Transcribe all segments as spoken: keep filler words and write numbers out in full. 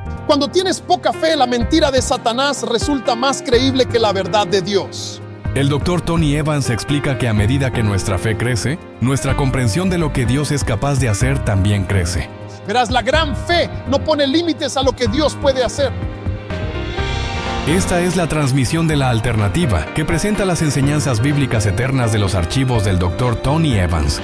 Cuando tienes poca fe, la mentira de Satanás resulta más creíble que la verdad de Dios. El doctor Tony Evans explica que a medida que nuestra fe crece, nuestra comprensión de lo que Dios es capaz de hacer también crece. Verás, la gran fe no pone límites a lo que Dios puede hacer. Esta es la transmisión de La Alternativa, que presenta las enseñanzas bíblicas eternas de los archivos del doctor Tony Evans.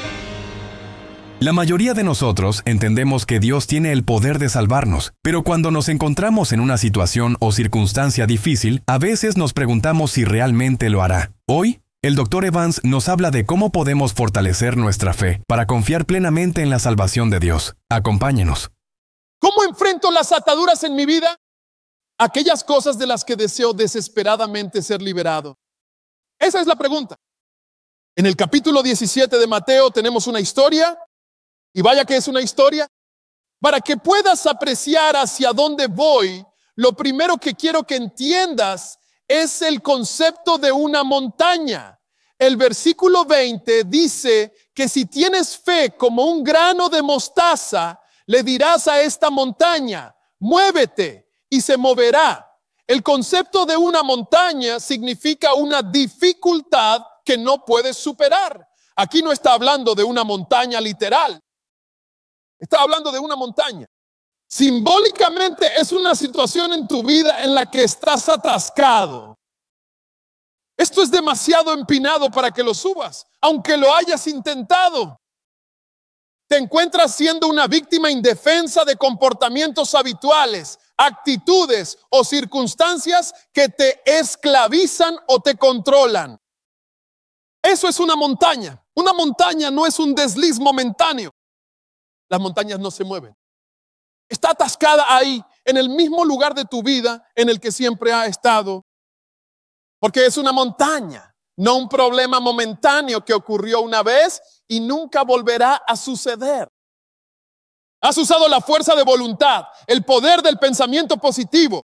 La mayoría de nosotros entendemos que Dios tiene el poder de salvarnos, pero cuando nos encontramos en una situación o circunstancia difícil, a veces nos preguntamos si realmente lo hará. Hoy, el doctor Evans nos habla de cómo podemos fortalecer nuestra fe para confiar plenamente en la salvación de Dios. Acompáñenos. ¿Cómo enfrento las ataduras en mi vida? Aquellas cosas de las que deseo desesperadamente ser liberado. Esa es la pregunta. En el capítulo diecisiete de Mateo tenemos una historia. Y vaya que es una historia. Para que puedas apreciar hacia dónde voy, lo primero que quiero que entiendas es el concepto de una montaña. El versículo veinte dice que si tienes fe como un grano de mostaza, le dirás a esta montaña, muévete, y se moverá. El concepto de una montaña significa una dificultad que no puedes superar. Aquí no está hablando de una montaña literal. Está hablando de una montaña. Simbólicamente es una situación en tu vida en la que estás atascado. Esto es demasiado empinado para que lo subas, aunque lo hayas intentado. Te encuentras siendo una víctima indefensa de comportamientos habituales, actitudes o circunstancias que te esclavizan o te controlan. Eso es una montaña. Una montaña no es un desliz momentáneo. Las montañas no se mueven. Está atascada ahí, en el mismo lugar de tu vida en el que siempre ha estado. Porque es una montaña, no un problema momentáneo que ocurrió una vez y nunca volverá a suceder. Has usado la fuerza de voluntad, el poder del pensamiento positivo.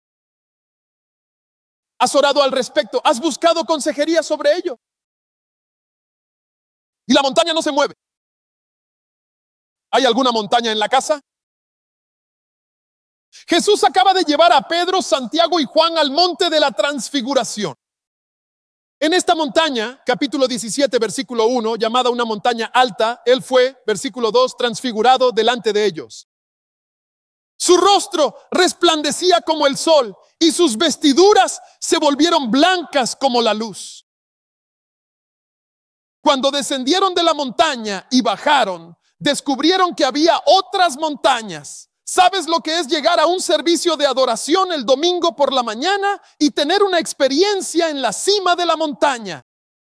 Has orado al respecto, has buscado consejería sobre ello. Y la montaña no se mueve. ¿Hay alguna montaña en la casa? Jesús acaba de llevar a Pedro, Santiago y Juan al monte de la transfiguración. En esta montaña, capítulo diecisiete, versículo uno, llamada una montaña alta, él fue, versículo dos, transfigurado delante de ellos. Su rostro resplandecía como el sol y sus vestiduras se volvieron blancas como la luz. Cuando descendieron de la montaña y bajaron, descubrieron que había otras montañas. ¿Sabes lo que es llegar a un servicio de adoración el domingo por la mañana y tener una experiencia en la cima de la montaña?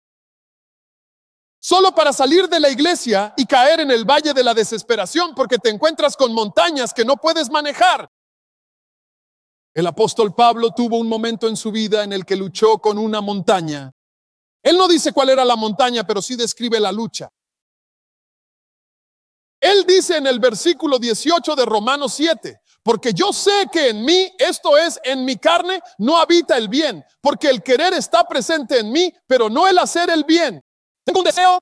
Solo para salir de la iglesia y caer en el valle de la desesperación porque te encuentras con montañas que no puedes manejar. El apóstol Pablo tuvo un momento en su vida en el que luchó con una montaña. Él no dice cuál era la montaña, pero sí describe la lucha. Él dice en el versículo dieciocho de Romanos siete, porque yo sé que en mí, esto es, en mi carne, no habita el bien, porque el querer está presente en mí, pero no el hacer el bien. Tengo un deseo.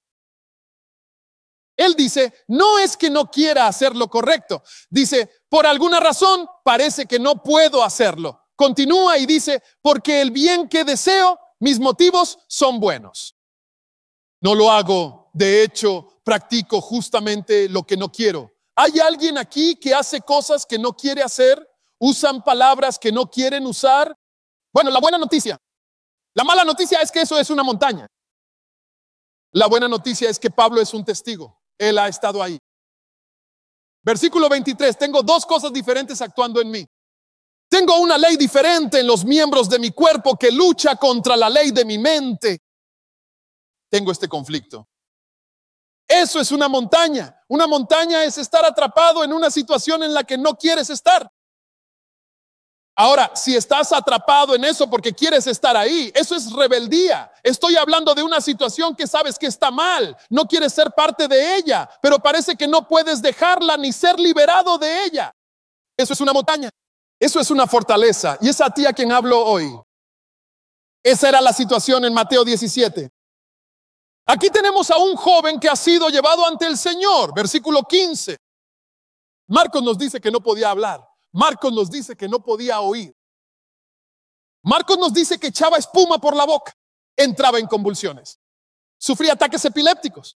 Él dice, no es que no quiera hacer lo correcto. Dice, por alguna razón parece que no puedo hacerlo. Continúa y dice, porque el bien que deseo, mis motivos son buenos. No lo hago, de hecho, practico justamente lo que no quiero. ¿Hay alguien aquí que hace cosas que no quiere hacer? ¿Usan palabras que no quieren usar? Bueno, la buena noticia. La mala noticia es que eso es una montaña. La buena noticia es que Pablo es un testigo. Él ha estado ahí. Versículo veintitrés. Tengo dos cosas diferentes actuando en mí. Tengo una ley diferente en los miembros de mi cuerpo que lucha contra la ley de mi mente. Tengo este conflicto. Eso es una montaña. Una montaña es estar atrapado en una situación en la que no quieres estar. Ahora, si estás atrapado en eso porque quieres estar ahí, eso es rebeldía. Estoy hablando de una situación que sabes que está mal. No quieres ser parte de ella, pero parece que no puedes dejarla ni ser liberado de ella. Eso es una montaña. Eso es una fortaleza. Y es a ti a quien hablo hoy. Esa era la situación en Mateo diecisiete. Aquí tenemos a un joven que ha sido llevado ante el Señor, versículo quince. Marcos nos dice que no podía hablar. Marcos nos dice que no podía oír. Marcos nos dice que echaba espuma por la boca, entraba en convulsiones, sufría ataques epilépticos.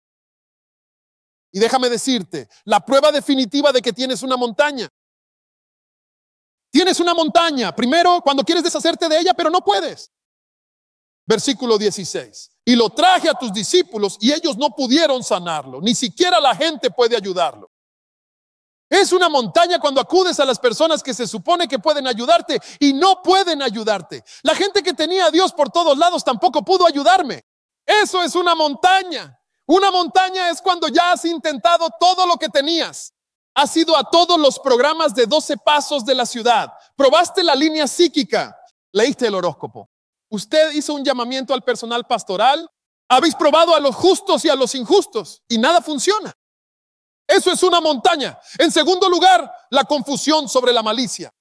Y déjame decirte, la prueba definitiva de que tienes una montaña. Tienes una montaña, primero cuando quieres deshacerte de ella, pero no puedes. Versículo dieciséis. Y lo traje a tus discípulos y ellos no pudieron sanarlo, ni siquiera la gente puede ayudarlo. Es una montaña cuando acudes a las personas que se supone que pueden ayudarte y no pueden ayudarte. La gente que tenía a Dios por todos lados tampoco pudo ayudarme. Eso es una montaña. Una montaña es cuando ya has intentado todo lo que tenías. Has ido a todos los programas de doce pasos de la ciudad. Probaste la línea psíquica. Leíste el horóscopo. Usted hizo un llamamiento al personal pastoral. Habéis probado a los justos y a los injustos y nada funciona. Eso es una montaña. En segundo lugar, la confusión sobre la malicia.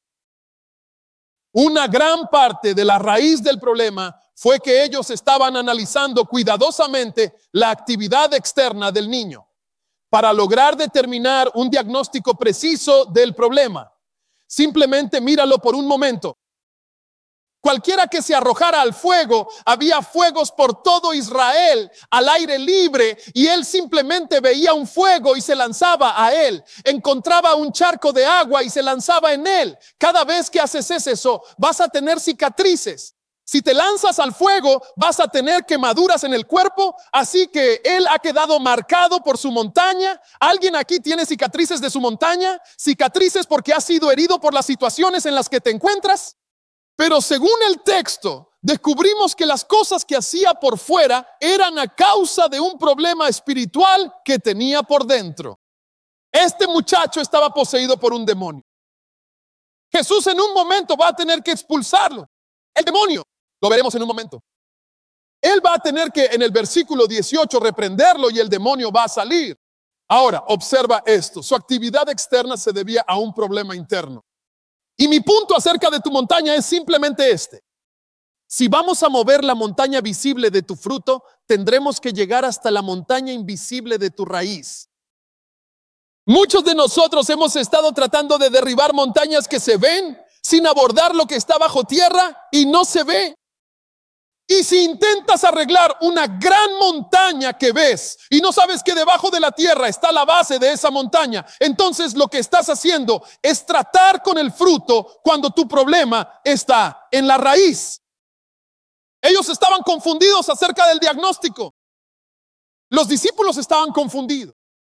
Una gran parte de la raíz del problema fue que ellos estaban analizando cuidadosamente la actividad externa del niño para lograr determinar un diagnóstico preciso del problema. Simplemente míralo por un momento. Cualquiera que se arrojara al fuego, había fuegos por todo Israel al aire libre y él simplemente veía un fuego y se lanzaba a él. Encontraba un charco de agua y se lanzaba en él. Cada vez que haces eso, vas a tener cicatrices. Si te lanzas al fuego, vas a tener quemaduras en el cuerpo, así que él ha quedado marcado por su montaña. ¿Alguien aquí tiene cicatrices de su montaña? Cicatrices porque has sido herido por las situaciones en las que te encuentras. Pero según el texto, descubrimos que las cosas que hacía por fuera eran a causa de un problema espiritual que tenía por dentro. Este muchacho estaba poseído por un demonio. Jesús en un momento va a tener que expulsarlo. El demonio, lo veremos en un momento. Él va a tener que en el versículo dieciocho reprenderlo y el demonio va a salir. Ahora, observa esto. Su actividad externa se debía a un problema interno. Y mi punto acerca de tu montaña es simplemente este. Si vamos a mover la montaña visible de tu fruto, tendremos que llegar hasta la montaña invisible de tu raíz. Muchos de nosotros hemos estado tratando de derribar montañas que se ven sin abordar lo que está bajo tierra y no se ve. Y si intentas arreglar una gran montaña que ves y no sabes que debajo de la tierra está la base de esa montaña, entonces lo que estás haciendo es tratar con el fruto cuando tu problema está en la raíz. Ellos estaban confundidos acerca del diagnóstico. Los discípulos estaban confundidos.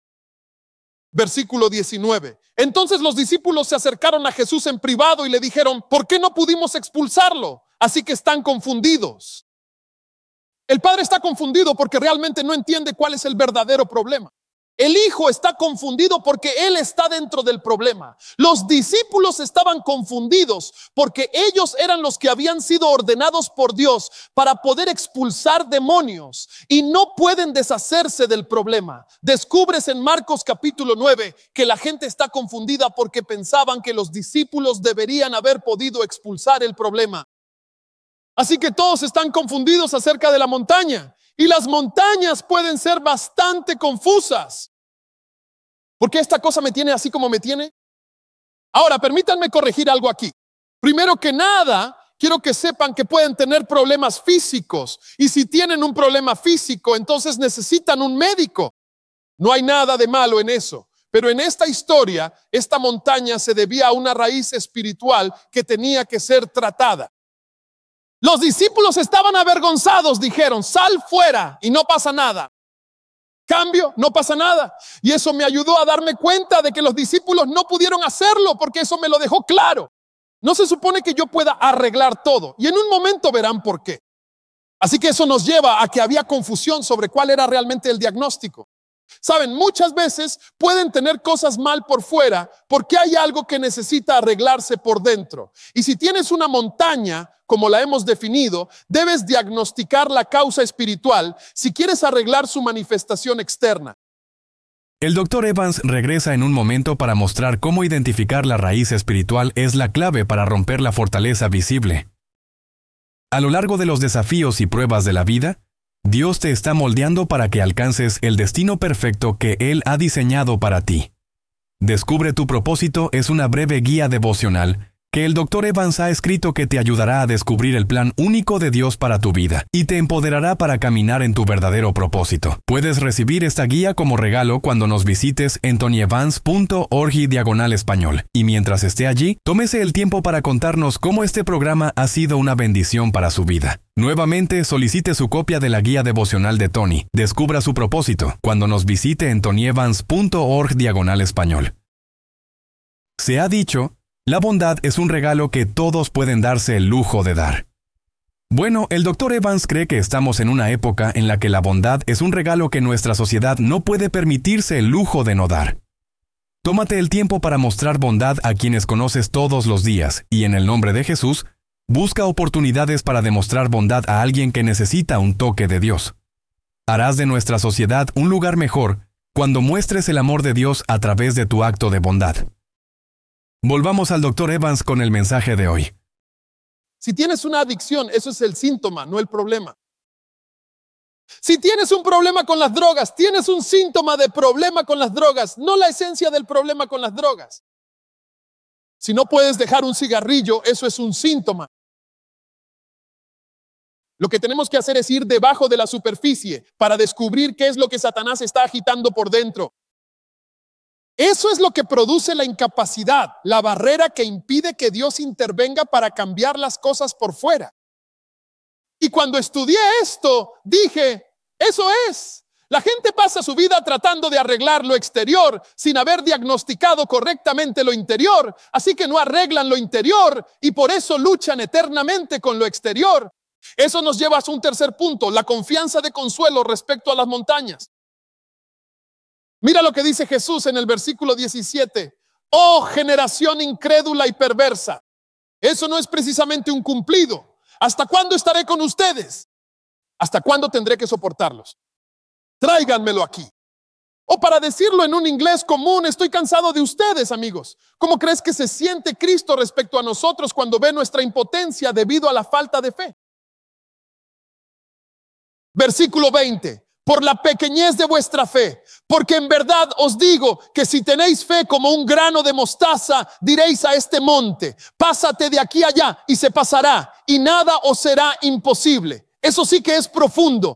Versículo diecinueve. Entonces los discípulos se acercaron a Jesús en privado y le dijeron: ¿por qué no pudimos expulsarlo? Así que están confundidos. El padre está confundido porque realmente no entiende cuál es el verdadero problema. El hijo está confundido porque él está dentro del problema. Los discípulos estaban confundidos porque ellos eran los que habían sido ordenados por Dios para poder expulsar demonios y no pueden deshacerse del problema. Descubres en Marcos capítulo nueve que la gente está confundida porque pensaban que los discípulos deberían haber podido expulsar el problema. Así que todos están confundidos acerca de la montaña. Y las montañas pueden ser bastante confusas. ¿Por qué esta cosa me tiene así como me tiene? Ahora, permítanme corregir algo aquí. Primero que nada, quiero que sepan que pueden tener problemas físicos. Y si tienen un problema físico, entonces necesitan un médico. No hay nada de malo en eso. Pero en esta historia, esta montaña se debía a una raíz espiritual que tenía que ser tratada. Los discípulos estaban avergonzados, dijeron: sal fuera y no pasa nada. Cambio, no pasa nada. Y eso me ayudó a darme cuenta de que los discípulos no pudieron hacerlo, porque eso me lo dejó claro. No se supone que yo pueda arreglar todo, y en un momento verán por qué. Así que eso nos lleva a que había confusión sobre cuál era realmente el diagnóstico. Saben, muchas veces pueden tener cosas mal por fuera porque hay algo que necesita arreglarse por dentro. Y si tienes una montaña, como la hemos definido, debes diagnosticar la causa espiritual si quieres arreglar su manifestación externa. El doctor Evans regresa en un momento para mostrar cómo identificar la raíz espiritual es la clave para romper la fortaleza visible. A lo largo de los desafíos y pruebas de la vida, Dios te está moldeando para que alcances el destino perfecto que Él ha diseñado para ti. Descubre tu propósito es una breve guía devocional que el doctor Evans ha escrito que te ayudará a descubrir el plan único de Dios para tu vida y te empoderará para caminar en tu verdadero propósito. Puedes recibir esta guía como regalo cuando nos visites en tony evans punto org diagonal español. Y mientras esté allí, tómese el tiempo para contarnos cómo este programa ha sido una bendición para su vida. Nuevamente, solicite su copia de la guía devocional de Tony. Descubra su propósito cuando nos visite en tony evans punto org diagonal español. Se ha dicho, la bondad es un regalo que todos pueden darse el lujo de dar. Bueno, el doctor Evans cree que estamos en una época en la que la bondad es un regalo que nuestra sociedad no puede permitirse el lujo de no dar. Tómate el tiempo para mostrar bondad a quienes conoces todos los días y en el nombre de Jesús, busca oportunidades para demostrar bondad a alguien que necesita un toque de Dios. Harás de nuestra sociedad un lugar mejor cuando muestres el amor de Dios a través de tu acto de bondad. Volvamos al doctor Evans con el mensaje de hoy. Si tienes una adicción, eso es el síntoma, no el problema. Si tienes un problema con las drogas, tienes un síntoma de problema con las drogas, no la esencia del problema con las drogas. Si no puedes dejar un cigarrillo, eso es un síntoma. Lo que tenemos que hacer es ir debajo de la superficie para descubrir qué es lo que Satanás está agitando por dentro. Eso es lo que produce la incapacidad, la barrera que impide que Dios intervenga para cambiar las cosas por fuera. Y cuando estudié esto, dije, eso es. La gente pasa su vida tratando de arreglar lo exterior sin haber diagnosticado correctamente lo interior, así que no arreglan lo interior y por eso luchan eternamente con lo exterior. Eso nos lleva a un tercer punto, la confianza de consuelo respecto a las montañas. Mira lo que dice Jesús en el versículo diecisiete. Oh, generación incrédula y perversa. Eso no es precisamente un cumplido. ¿Hasta cuándo estaré con ustedes? ¿Hasta cuándo tendré que soportarlos? Tráiganmelo aquí. O para decirlo en un inglés común, estoy cansado de ustedes, amigos. ¿Cómo crees que se siente Cristo respecto a nosotros cuando ve nuestra impotencia debido a la falta de fe? Versículo veinte. Por la pequeñez de vuestra fe, porque en verdad os digo que si tenéis fe como un grano de mostaza, diréis a este monte, pásate de aquí allá y se pasará, y nada os será imposible. Eso sí que es profundo.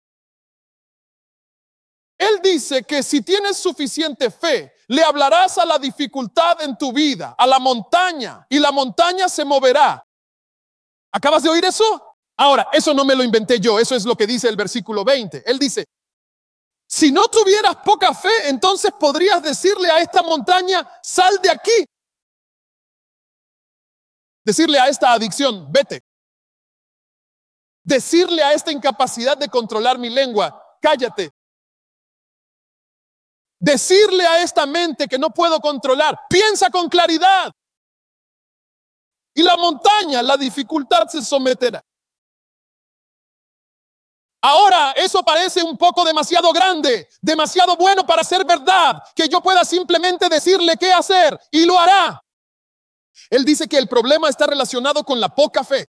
Él dice que si tienes suficiente fe, le hablarás a la dificultad en tu vida, a la montaña, y la montaña se moverá. ¿Acabas de oír eso? Ahora, eso no me lo inventé yo, eso es lo que dice el versículo veinte. Él dice, si no tuvieras poca fe, entonces podrías decirle a esta montaña, sal de aquí. Decirle a esta adicción, vete. Decirle a esta incapacidad de controlar mi lengua, cállate. Decirle a esta mente que no puedo controlar, piensa con claridad. Y la montaña, la dificultad se someterá. Ahora, eso parece un poco demasiado grande, demasiado bueno para ser verdad, que yo pueda simplemente decirle qué hacer y lo hará. Él dice que el problema está relacionado con la poca fe.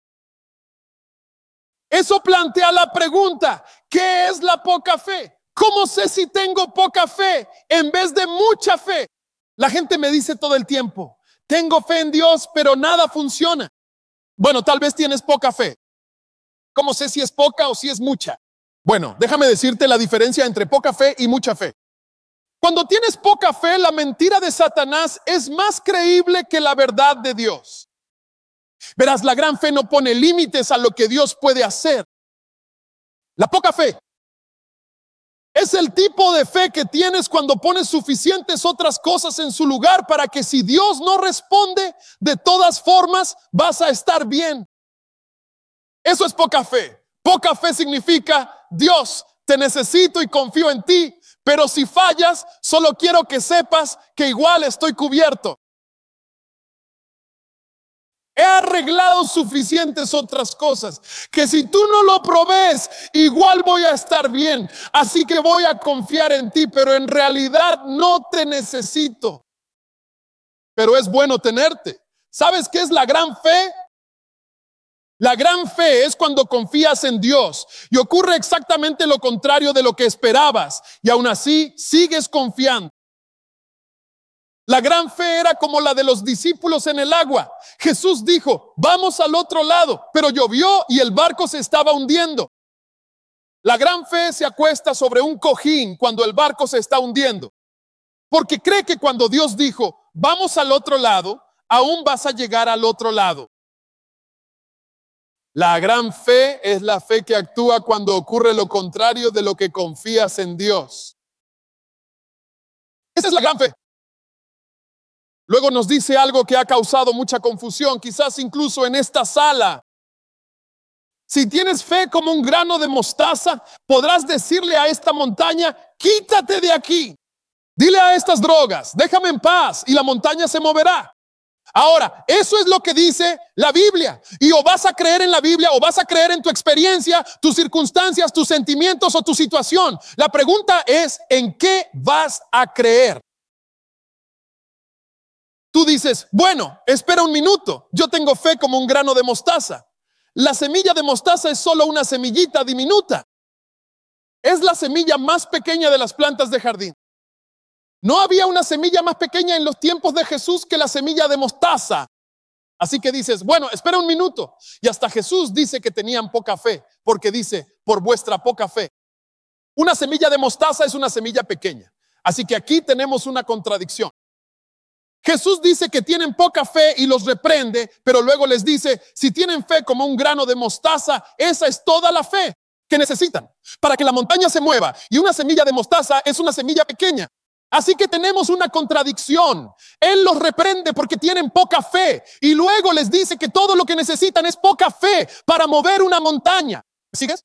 Eso plantea la pregunta, ¿qué es la poca fe? ¿Cómo sé si tengo poca fe en vez de mucha fe? La gente me dice todo el tiempo, tengo fe en Dios, pero nada funciona. Bueno, tal vez tienes poca fe. ¿Cómo sé si es poca o si es mucha? Bueno, déjame decirte la diferencia entre poca fe y mucha fe. Cuando tienes poca fe, la mentira de Satanás es más creíble que la verdad de Dios. Verás, la gran fe no pone límites a lo que Dios puede hacer. La poca fe es el tipo de fe que tienes cuando pones suficientes otras cosas en su lugar para que si Dios no responde, de todas formas vas a estar bien. Eso es poca fe. Poca fe significa, Dios, te necesito y confío en ti, pero si fallas, solo quiero que sepas que igual estoy cubierto. He arreglado suficientes otras cosas, que si tú no lo provees, igual voy a estar bien. Así que voy a confiar en ti, pero en realidad no te necesito. Pero es bueno tenerte. ¿Sabes qué es la gran fe? La gran fe es cuando confías en Dios y ocurre exactamente lo contrario de lo que esperabas y aún así sigues confiando. La gran fe era como la de los discípulos en el agua. Jesús dijo, vamos al otro lado, pero llovió y el barco se estaba hundiendo. La gran fe se acuesta sobre un cojín cuando el barco se está hundiendo, porque cree que cuando Dios dijo, vamos al otro lado, aún vas a llegar al otro lado. La gran fe es la fe que actúa cuando ocurre lo contrario de lo que confías en Dios. Esa es la gran fe. Luego nos dice algo que ha causado mucha confusión, quizás incluso en esta sala. Si tienes fe como un grano de mostaza, podrás decirle a esta montaña, quítate de aquí. Dile a estas drogas, déjame en paz y la montaña se moverá. Ahora, eso es lo que dice la Biblia. Y o vas a creer en la Biblia o vas a creer en tu experiencia, tus circunstancias, tus sentimientos o tu situación. La pregunta es, ¿en qué vas a creer? Tú dices, bueno, espera un minuto, yo tengo fe como un grano de mostaza. La semilla de mostaza es solo una semillita diminuta. Es la semilla más pequeña de las plantas de jardín. No había una semilla más pequeña en los tiempos de Jesús que la semilla de mostaza. Así que dices, bueno, espera un minuto. Y hasta Jesús dice que tenían poca fe, porque dice, por vuestra poca fe. Una semilla de mostaza es una semilla pequeña. Así que aquí tenemos una contradicción. Jesús dice que tienen poca fe y los reprende, pero luego les dice, si tienen fe como un grano de mostaza, esa es toda la fe que necesitan para que la montaña se mueva. Y una semilla de mostaza es una semilla pequeña. Así que tenemos una contradicción. Él los reprende porque tienen poca fe y luego les dice que todo lo que necesitan es poca fe para mover una montaña. ¿Sigues?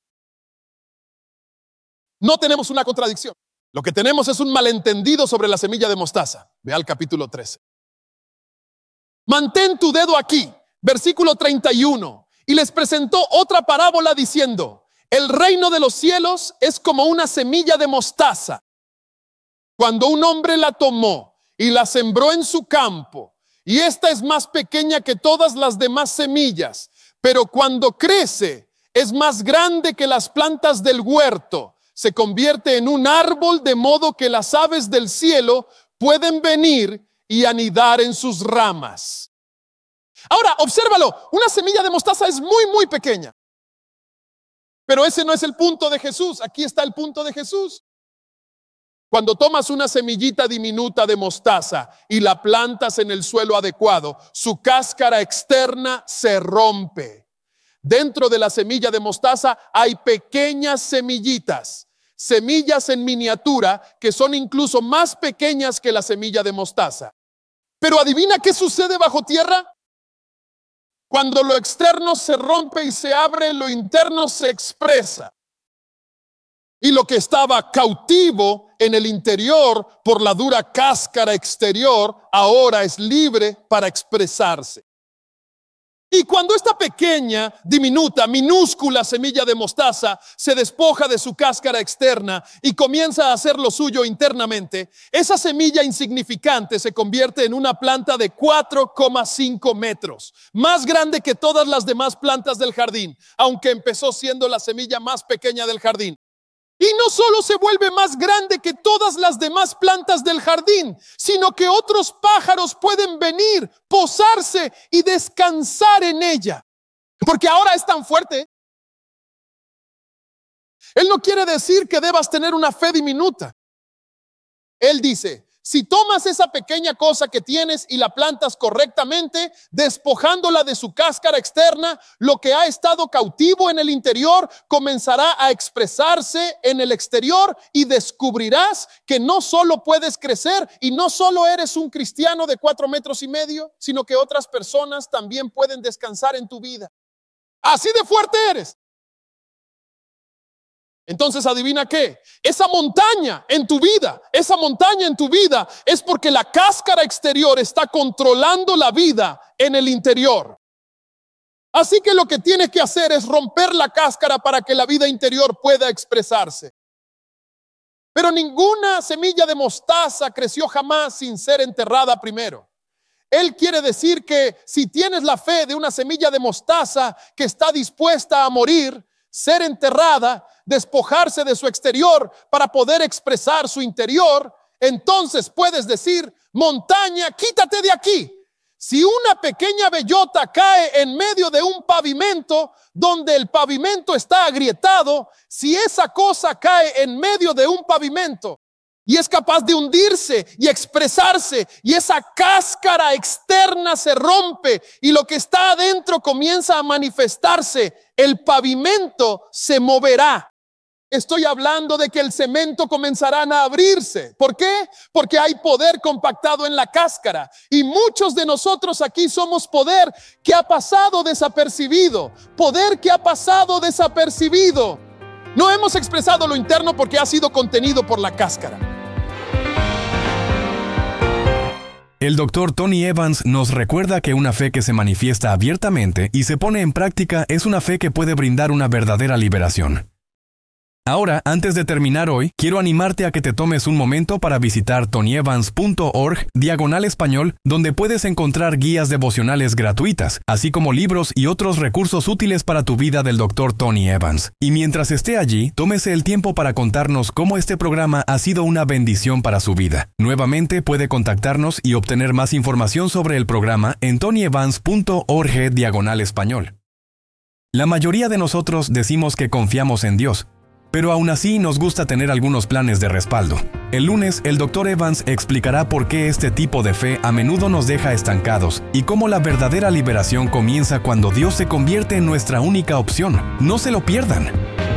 No tenemos una contradicción. Lo que tenemos es un malentendido sobre la semilla de mostaza. Ve al capítulo trece. Mantén tu dedo aquí, versículo treinta y uno. Y les presentó otra parábola diciendo, el reino de los cielos es como una semilla de mostaza. Cuando un hombre la tomó y la sembró en su campo, y esta es más pequeña que todas las demás semillas, pero cuando crece es más grande que las plantas del huerto, se convierte en un árbol de modo que las aves del cielo pueden venir y anidar en sus ramas. Ahora, obsérvalo, una semilla de mostaza es muy, muy pequeña. Pero ese no es el punto de Jesús, aquí está el punto de Jesús. Cuando tomas una semillita diminuta de mostaza y la plantas en el suelo adecuado, su cáscara externa se rompe. Dentro de la semilla de mostaza hay pequeñas semillitas, semillas en miniatura que son incluso más pequeñas que la semilla de mostaza. Pero adivina qué sucede bajo tierra. Cuando lo externo se rompe y se abre, lo interno se expresa. Y lo que estaba cautivo en el interior por la dura cáscara exterior, ahora es libre para expresarse. Y cuando esta pequeña, diminuta, minúscula semilla de mostaza se despoja de su cáscara externa y comienza a hacer lo suyo internamente, esa semilla insignificante se convierte en una planta de cuatro coma cinco metros, más grande que todas las demás plantas del jardín, aunque empezó siendo la semilla más pequeña del jardín. Y no solo se vuelve más grande que todas las demás plantas del jardín, sino que otros pájaros pueden venir, posarse y descansar en ella. Porque ahora es tan fuerte. Él no quiere decir que debas tener una fe diminuta. Él dice, si tomas esa pequeña cosa que tienes y la plantas correctamente, despojándola de su cáscara externa, lo que ha estado cautivo en el interior comenzará a expresarse en el exterior y descubrirás que no solo puedes crecer y no solo eres un cristiano de cuatro metros y medio, sino que otras personas también pueden descansar en tu vida. Así de fuerte eres. Entonces, adivina qué, esa montaña en tu vida, esa montaña en tu vida es porque la cáscara exterior está controlando la vida en el interior. Así que lo que tienes que hacer es romper la cáscara para que la vida interior pueda expresarse. Pero ninguna semilla de mostaza creció jamás sin ser enterrada primero. Él quiere decir que si tienes la fe de una semilla de mostaza que está dispuesta a morir, ser enterrada, despojarse de su exterior para poder expresar su interior, entonces puedes decir, montaña, quítate de aquí. Si una pequeña bellota cae en medio de un pavimento donde el pavimento está agrietado, si esa cosa cae en medio de un pavimento y es capaz de hundirse y expresarse, y esa cáscara externa se rompe y lo que está adentro comienza a manifestarse, el pavimento se moverá. Estoy hablando de que el cemento comenzarán a abrirse. ¿Por qué? Porque hay poder compactado en la cáscara. Y muchos de nosotros aquí somos poder que ha pasado desapercibido. Poder que ha pasado desapercibido. No hemos expresado lo interno porque ha sido contenido por la cáscara. El doctor Tony Evans nos recuerda que una fe que se manifiesta abiertamente y se pone en práctica es una fe que puede brindar una verdadera liberación. Ahora, antes de terminar hoy, quiero animarte a que te tomes un momento para visitar tonyevans punto org diagonal español, donde puedes encontrar guías devocionales gratuitas, así como libros y otros recursos útiles para tu vida del doctor Tony Evans. Y mientras esté allí, tómese el tiempo para contarnos cómo este programa ha sido una bendición para su vida. Nuevamente puede contactarnos y obtener más información sobre el programa en tonyevans punto org diagonal español. La mayoría de nosotros decimos que confiamos en Dios, pero aún así nos gusta tener algunos planes de respaldo. El lunes, el doctor Evans explicará por qué este tipo de fe a menudo nos deja estancados y cómo la verdadera liberación comienza cuando Dios se convierte en nuestra única opción. No se lo pierdan.